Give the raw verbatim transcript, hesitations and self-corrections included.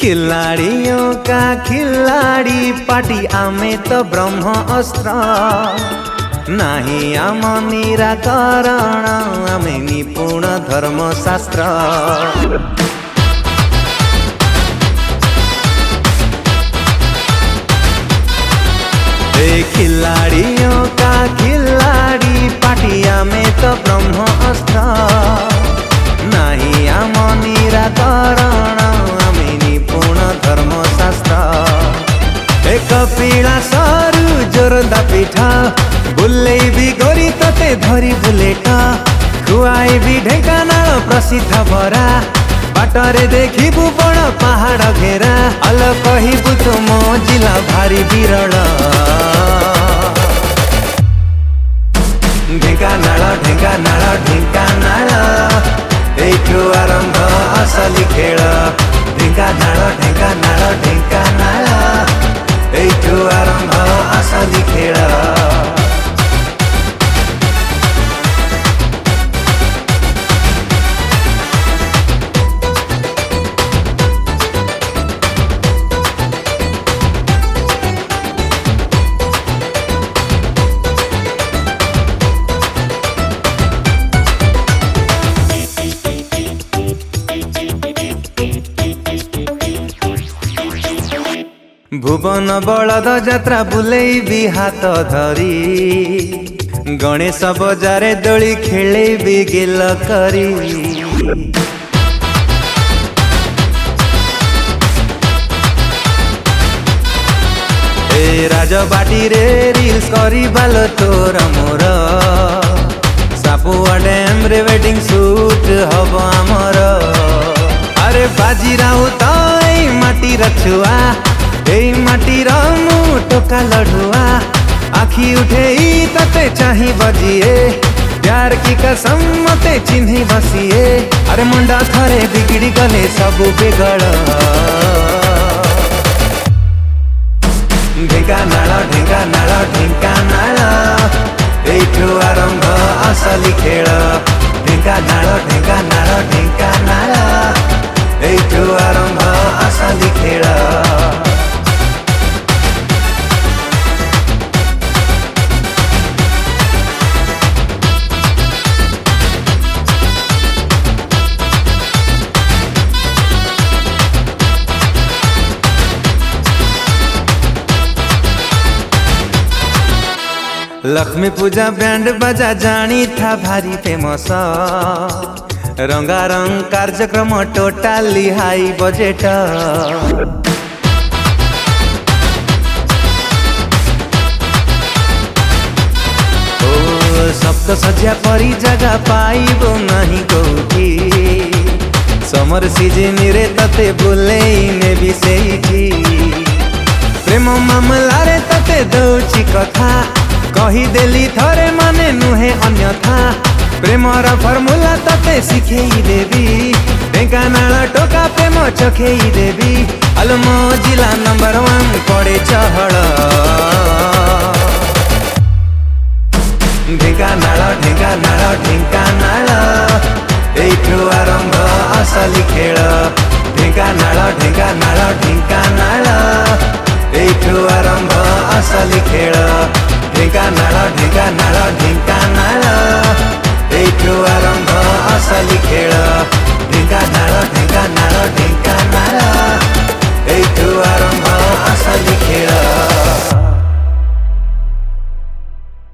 खिलाड़ियों का खिलाड़ी पार्टी आमे तो ब्रह्म अस्त्र नहीं आम निराकरण आमे निपुण धर्मशास्त्र। खिलाड़ियों का खिलाड़ी पार्टी आमे तो ब्रह्म अस्त्र नहीं आम निराकरण आमे निपुण धर्मशास्त्र। एक पीड़ा सरू जोरदा पिठा बुलेई भी गोरी तते धरी बुलेट खुआई भी ढेंकानाल प्रसिद्ध बरा बाटरे देखिबु बड़ पहाड़ घेरा अल कहिबु तो मो जिला भारी बिरल। ढेंकानाल ढेंकानाल ढेंकानाल एठू आरंभ असली खेल। ढेंकानाल ढेंकानाल ढेंकानाल एठू आरंभ असली खेल। भुवन बलद जात्रा बुलेई भी हाथ धरी गणेश बजारे दोली खेले भी गेल करी। ए राजबाटी रे रील्स करी बालो तोर मोर सापुआ डैम रे वेडिंग शूट हब आमर। अरे बाजी राउत माटी रछुआ एई माटी रमु टोका लड़ुआ आखी उठे तते चाही बजिए प्यार की कसम मते चिन्ही बसिए। अरे मुंडा थरे बिगड़ी गले सबु बिगड़। ढेंकानाल ढेंकानाल ढेंकानाल एठू आरंभ असली खेल। ढेंकानाल ढेंकानाल ढेंकानाल एठू आरंभ असली खेल। लक्ष्मी पूजा बैंड बजा जानी था भारी फेमस रंगारंग कार्यक्रम टोटाली हाई बजेट। ओ सप्त सज्जा परी जगह पाइबो नहीं कोठी समर सीजन रे तते बुलेई ने भी सेठी प्रेम मामला रे तते दौची कथा कही देली थरे माने नुहे अन्यथा प्रेमर फर्मुला तते शिखेई देवी। ढेंकानाल टोका प्रेम चखेई देवी अल मो जिला नंबर वन पड़े चहल। ढेंकानाल ढेंकानाल ढेंकानाल एठू आरंभ असली खेल। ढेंकानाल ढेंकानाल ढेंकानाल एठू आरंभ असली खेल। ढेंकानाल ढेंकानाल ढेंकानाल एठू आरंभ असली खेल। ढेंकानाल ढेंकानाल ढेंकानाल